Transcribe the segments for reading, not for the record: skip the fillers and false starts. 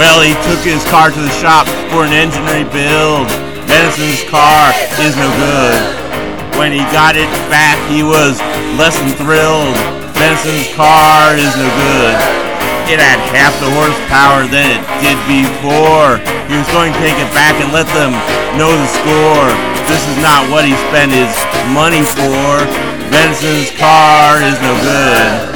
Well, he took his car to the shop for an engine rebuild. Venison's car is no good. When he got it back, he was less than thrilled. Venison's car is no good. It had half the horsepower than it did before. He was going to take it back and let them know the score. This is not what he spent his money for. Venison's car is no good.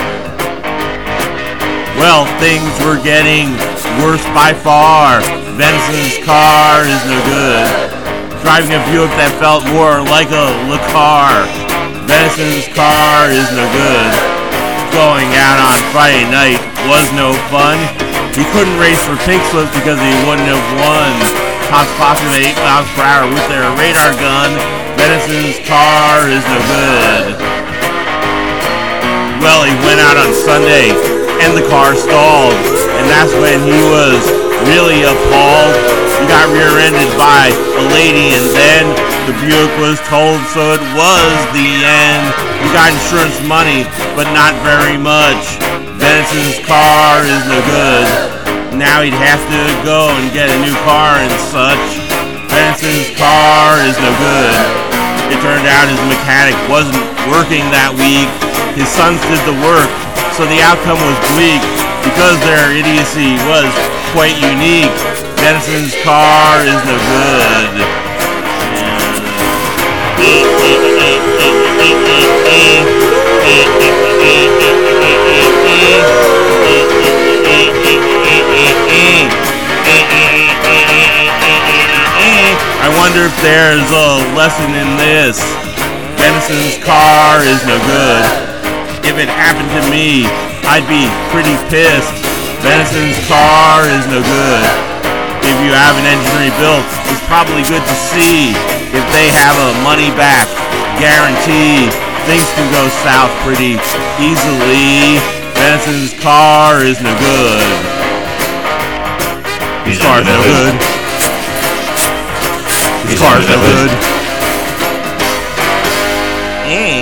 Well, things were getting worse by far. Venison's car is no good. Driving a Buick that felt more like a Le Car. Venison's car is no good. Going out on Friday night was no fun. He couldn't race for pink slips because he wouldn't have won. Cops clocked him at 8 miles per hour with their radar gun. Venison's car is no good. Well, he went out on Sunday and the car stalled, and that's when he was really appalled. He got rear-ended by a lady, and then the Buick was told, so it was the end. He got insurance money, but not very much. Venison's car is no good. Now he'd have to go and get a new car and such. Venison's car is no good. It turned out his mechanic wasn't working that week. His sons did the work, so the outcome was bleak because their idiocy was quite unique. Venison's car is no good. I wonder if there's a lesson in this. Venison's car is no good. If it happened to me, I'd be pretty pissed. Venison's car is no good. If you have an engine rebuilt, it's probably good to see if they have a money back guarantee. Things can go south pretty easily. Venison's car is no good. His car's no good. His car's no good.